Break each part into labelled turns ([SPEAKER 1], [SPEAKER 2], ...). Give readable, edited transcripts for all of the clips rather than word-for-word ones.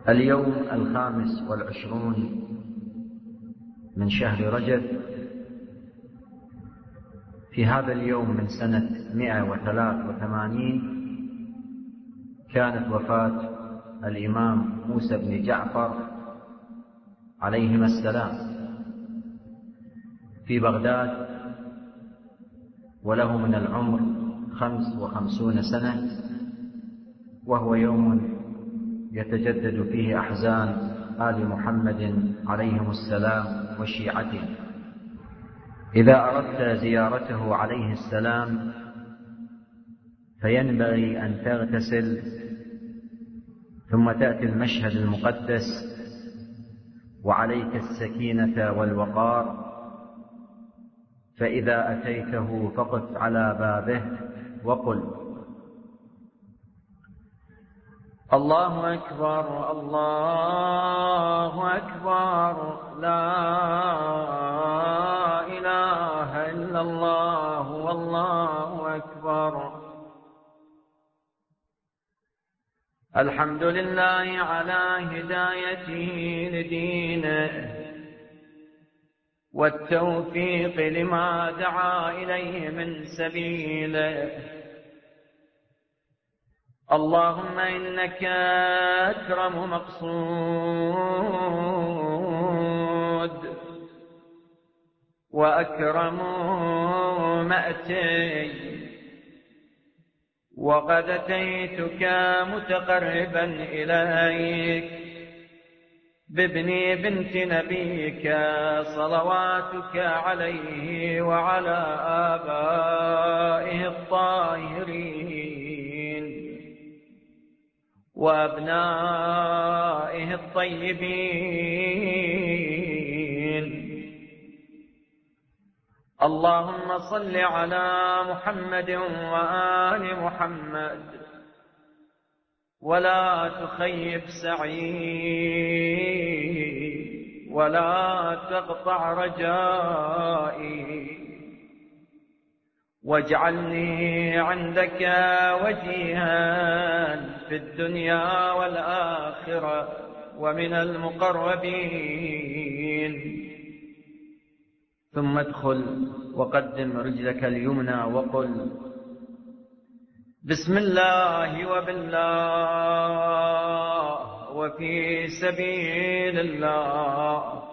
[SPEAKER 1] اليوم 25 من شهر رجب. في هذا اليوم من سنة 183 كانت وفاة الإمام موسى بن جعفر عليهما السلام في بغداد، وله من العمر 55 سنة، وهو يوم يتجدد فيه أحزان آل محمد عليهم السلام وشيعته. إذا أردت زيارته عليه السلام فينبغي أن تغتسل ثم تأتي المشهد المقدس وعليك السكينة والوقار، فإذا أتيته فقف على بابه وقل: الله أكبر الله أكبر، لا إله إلا الله والله أكبر. الحمد لله على هدايته لدينه والتوفيق لما دعا إليه من سبيله. اللهم إنك أكرم مقصود وأكرم مأتي، وقد أتيتك متقربا إليك بابن بنت نبيك صلواتك عليه وعلى آبائه الطاهرين وأبنائه الطيبين. اللهم صل على محمد وآل محمد ولا تخيب سعي ولا تقطع رجائي، واجعلني عندك وجيها في الدنيا والآخرة ومن المقربين. ثم ادخل وقدم رجلك اليمنى وقل: بسم الله وبالله وفي سبيل الله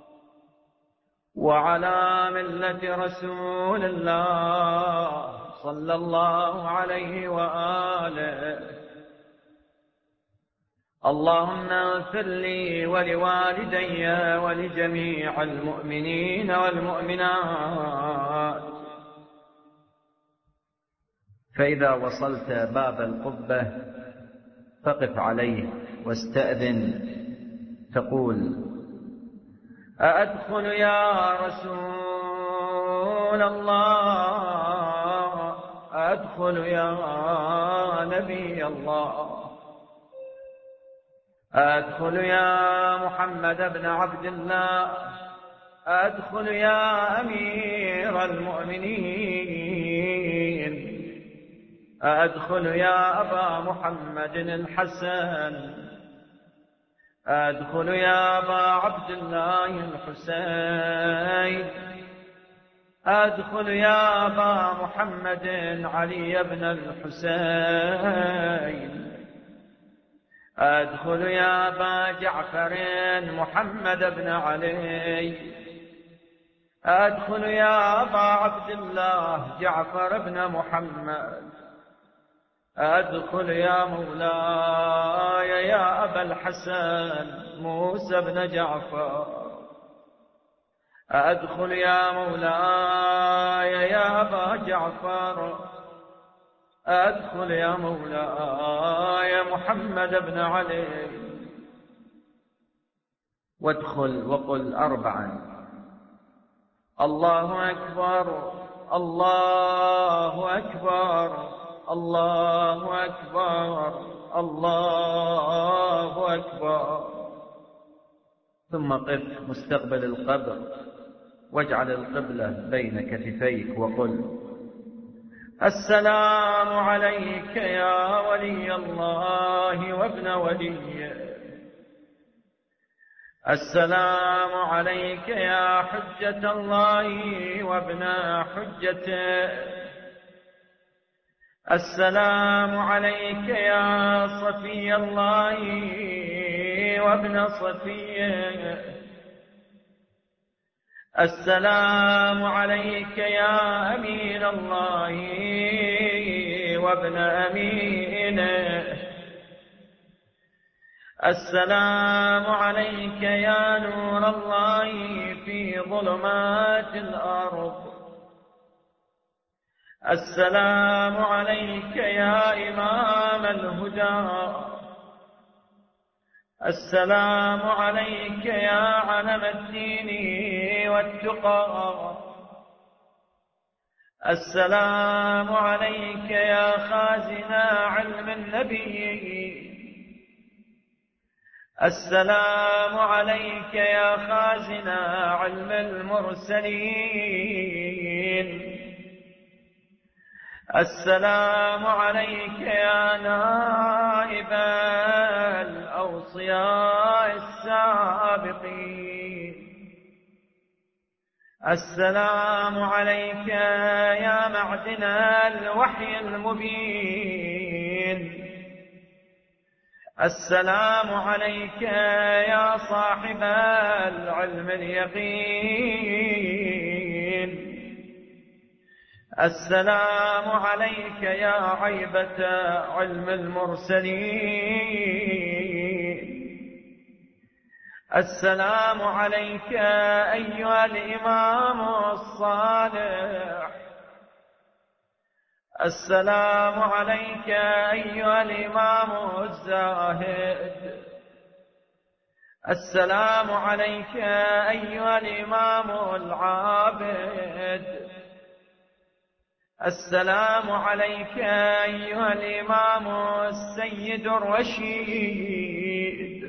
[SPEAKER 1] وعلى ملة رسول الله صلى الله عليه وآله. اللهم اغفر لي ولوالدي ولجميع المؤمنين والمؤمنات. فإذا وصلت باب القبة فقف عليه واستأذن، تقول: أأدخل يا رسول الله؟ أأدخل يا نبي الله؟ أدخل يا محمد بن عبد الله؟ أدخل يا أمير المؤمنين؟ أدخل يا أبا محمد الحسن؟ أدخل يا أبا عبد الله الحسين؟ أدخل يا أبا محمد علي بن الحسين؟ أدخل يا أبا جعفر محمد بن علي؟ أدخل يا أبا عبد الله جعفر بن محمد؟ أدخل يا مولاي يا أبا الحسن موسى بن جعفر؟ أدخل يا مولاي يا أبا جعفر؟ أدخل يا مولاي محمد بن علي؟ وادخل وقل 4: الله أكبر الله أكبر الله أكبر الله أكبر. ثم قف مستقبل القبر واجعل القبلة بين كتفيك وقل: السلام عليك يا ولي الله وابن وليه، السلام عليك يا حجة الله وابن حجته. السلام عليك يا صفي الله وابن صفيه. السلام عليك يا أمين الله وابن أمينه. السلام عليك يا نور الله في ظلمات الأرض. السلام عليك يا إمام الهدى. السلام عليك يا علم الدين والتقى. السلام عليك يا خازن علم النبي. السلام عليك يا خازن علم المرسلين. السلام عليك يا نائب الأوصياء السابقين. السلام عليك يا معدن الوحي المبين. السلام عليك يا صاحب العلم اليقين. السلام عليك يا عيبة علم المرسلين. السلام عليك أيها الإمام الصالح. السلام عليك أيها الإمام الزاهد. السلام عليك أيها الإمام العابد. السلام عليك أيها الإمام السيد الرشيد.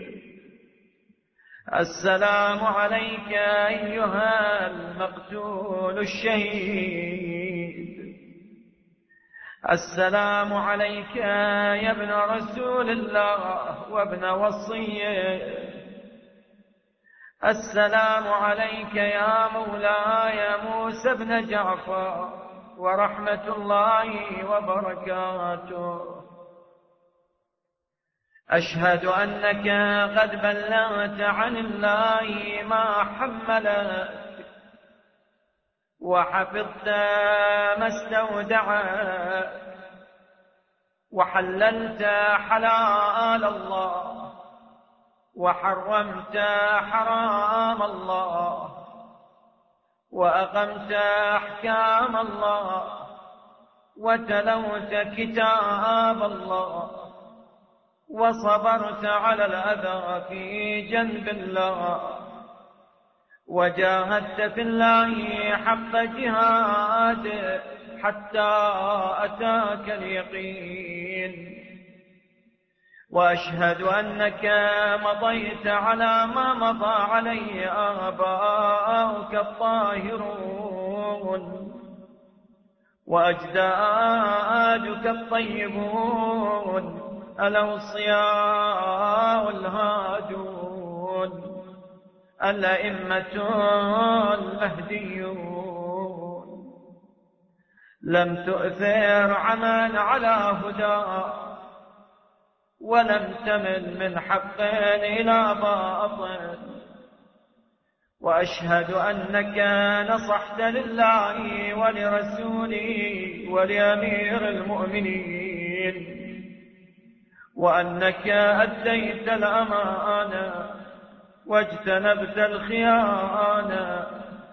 [SPEAKER 1] السلام عليك أيها المقتول الشهيد. السلام عليك يا ابن رسول الله وابن وصيه. السلام عليك يا مولاي موسى بن جعفر ورحمة الله وبركاته. أشهد أنك قد بلغت عن الله ما حملك، وحفظت ما استودعك، وحللت حلال الله، وحرمت حرام الله، وأقمت أحكام الله، وتلوت كتاب الله، وصبرت على الأذى في جنب الله، وجاهدت في الله حق جهاده حتى أتاك اليقين. وأشهد أنك مضيت على ما مضى عليه آباؤك الطاهرون وأجدادك الطيبون الأوصياء الهادون الأئمة المهديون. لم تؤثر عمل على هدى، ولم تمل من حق إلى باطل. وأشهد أنك نصحت لله ولرسوله ولأمير المؤمنين، وأنك أديت الأمانة واجتنبت الخيانة،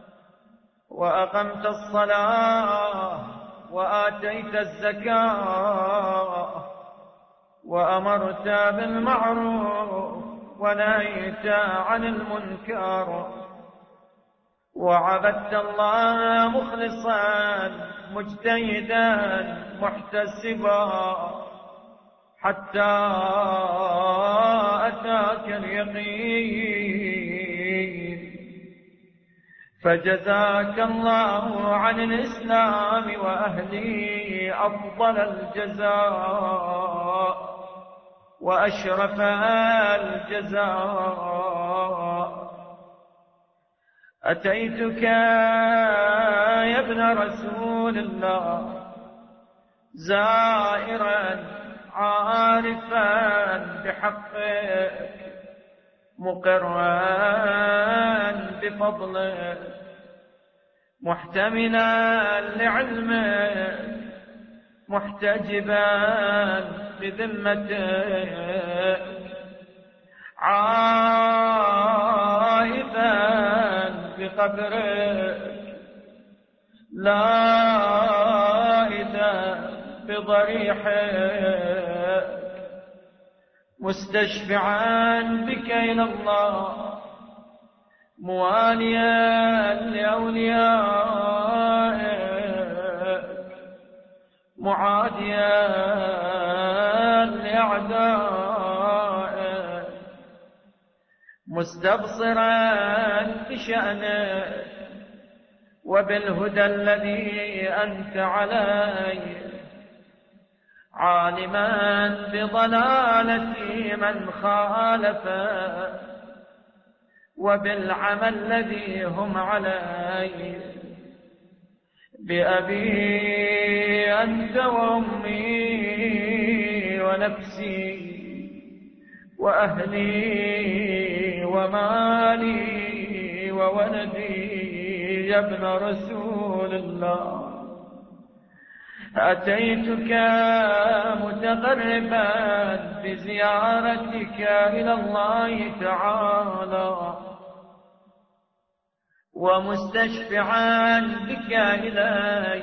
[SPEAKER 1] وأقمت الصلاة وآتيت الزكاة، وأمرت بالمعروف ونهيت عن المنكر، وعبدت الله مخلصا مجتهدا محتسبا حتى أتاك اليقين. فجزاك الله عن الإسلام وأهله أفضل الجزاء، وأشرف الجزاء. أتيتك يا ابن رسول الله زائرا عارفا بحقك مقرا بفضلك محتملا لعلمك محتجبا بذمتك عائذا بقبرك لائذا بضريحك مستشفعا بك إلى الله مواليا لأوليائك معاديا لأعدائك مستبصرا بشأنك وبالهدى الذي أنت عليه عالما بضلالة من خالفه وبالعمى الذي هم عليه بأبي أنت وأمي ونفسي وأهلي ومالي وولدي يا ابن رسول الله أتيتك متقربا بزيارتك إلى الله تعالى ومستشفعا بك إلي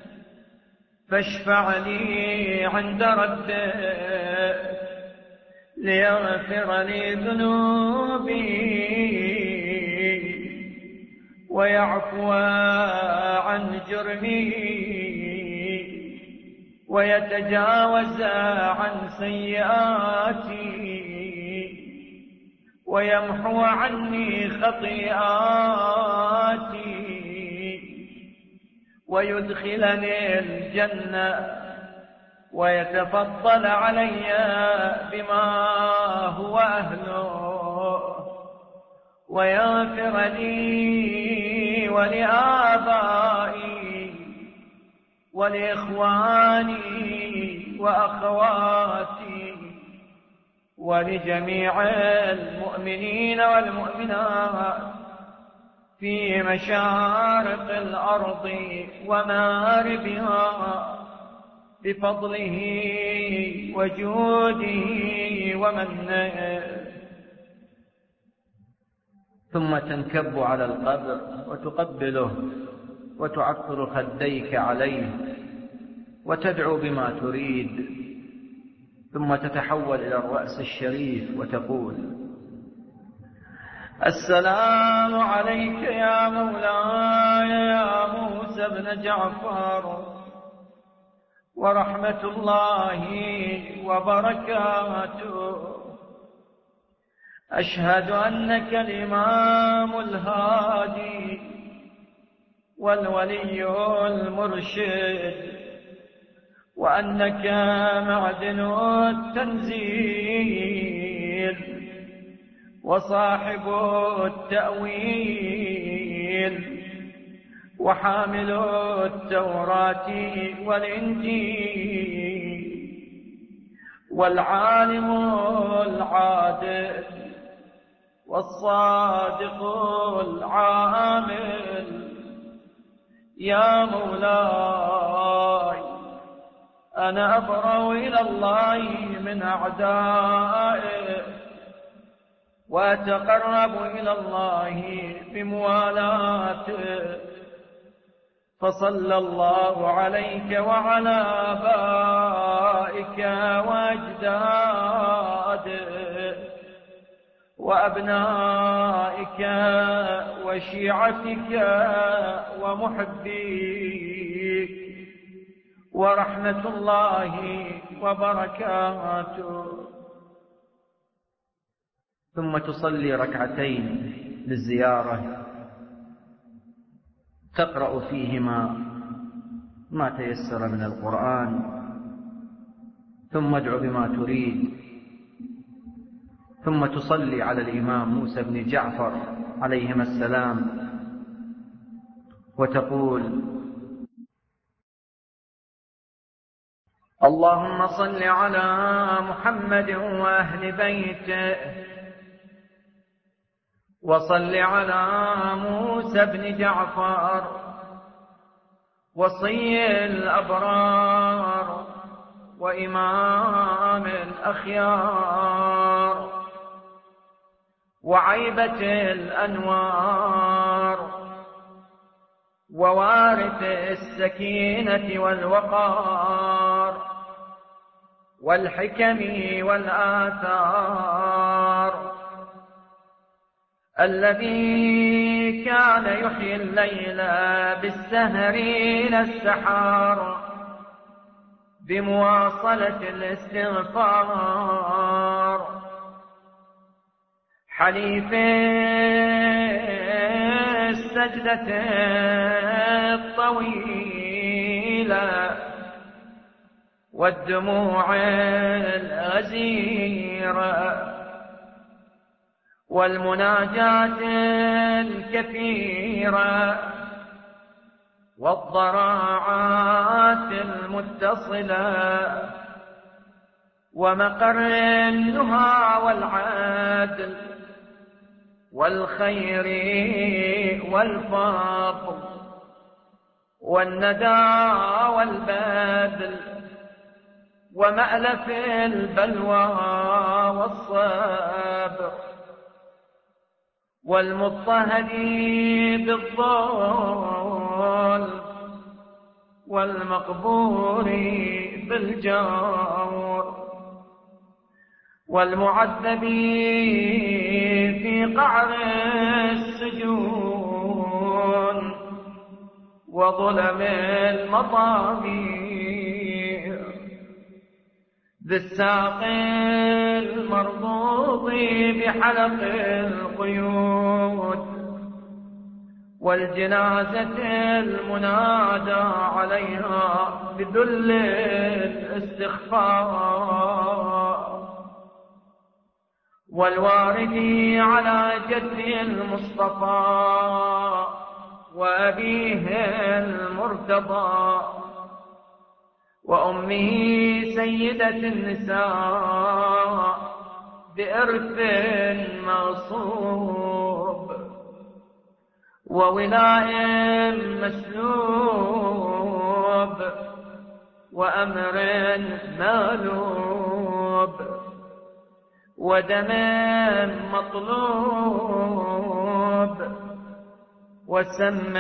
[SPEAKER 1] فاشفع لي عند ربك ليغفر لي ذنوبي ويعفو عن جرمي ويتجاوز عن سيئاتي ويمحو عني خطيئاتي ويدخلني الجنة ويتفضل علي بما هو أهله ويغفر لي ولآبائي ولإخواني وأخواتي ولجميع المؤمنين والمؤمنات في مشارق الأرض ومغاربها بفضله وجوده ومنه.
[SPEAKER 2] ثم تنكب على القبر وتقبله وتعطر خديك عليه وتدعو بما تريد، ثم تتحول إلى الرأس الشريف وتقول:
[SPEAKER 1] السلام عليك يا مولاي يا موسى بن جعفر ورحمة الله وبركاته. أشهد أنك الإمام الهادي والولي المرشد، وأنك معدن التنزيل وصاحب التأويل وحامل التوراة والإنجيل والعالم العادل والصادق العامل. يا مولاي أنا أبرأ إلى الله من أعدائه وأتقرب إلى الله بموالاته، فصلى الله عليك وعلى آبائك وأجدادك وأبنائك وشيعتك ومحبيك ورحمة الله وبركاته.
[SPEAKER 2] ثم تصلي ركعتين للزيارة تقرأ فيهما ما تيسر من القرآن، ثم ادع بما تريد ثم تصلي على الإمام موسى بن جعفر عليهما السلام وتقول:
[SPEAKER 1] اللهم صل على محمد وأهل بيته، وصل على موسى بن جعفر وصي الأبرار وإمام الأخيار وعيبة الأنوار ووارث السكينة والوقار والحكم والآثار، الذي كان يحيي الليل بالسهر إلى السحار بمواصلة الاستغفار، حليف السجدة الطويلة والدموع الغزيرة والمناجاة الكثيرة والضراعات المتصلة ومقر النهى والعدل والخير والفضل والندى والبذل ومألف البلوى والصبر والمضطهد بالظلم والمقبور بالجور والمعذب في قعر السجون وظلم المطابير، ذي الساق المربوط بحلق القيود والجنازة المنادى عليها بذل الاستخفاء والوارد على جد المصطفى وأبيه المرتضى وأمه سيدة النساء بإرث مغصوب وولاء مسلوب وأمر مغلوب ودم مطلوب وسم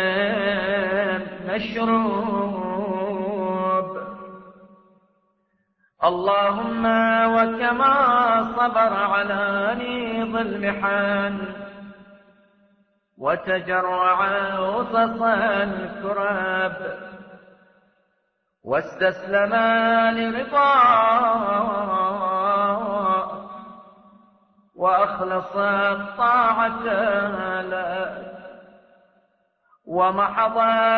[SPEAKER 1] مشروب. اللهم وكما صبر على نيض المحن وتجرع غصص الكرب واستسلم لرضاه وأخلص الطاعة له ومحض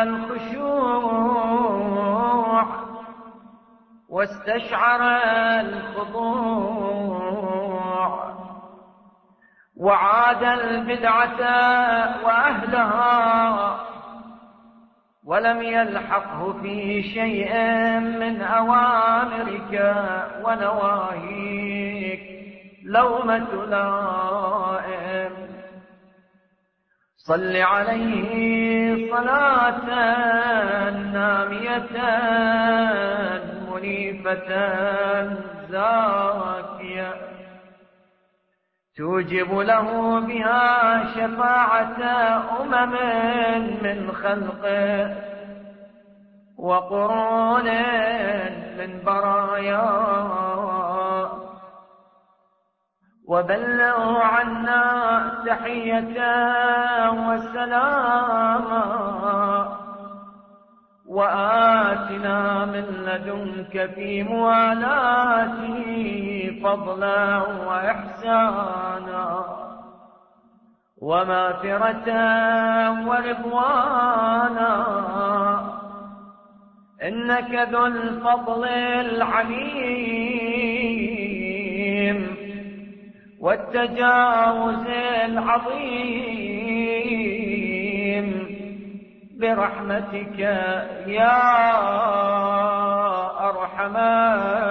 [SPEAKER 1] الخشوع واستشعر الخضوع وعاد البدعة وأهلها ولم يلحقه في شيء من أوامرك ونواهيك لومة لائم. صل عليه صلاة نامية منيفة زاكية توجب له بها شفاعة من خلقه وقرون من براياه وبلغ عنا تحية وسلاما وآتنا من لدنك في موالاته فضلا وإحسانا ومغفرة ورضوانا إنك ذو الفضل العليم والتجاوز العظيم برحمتك يا أرحم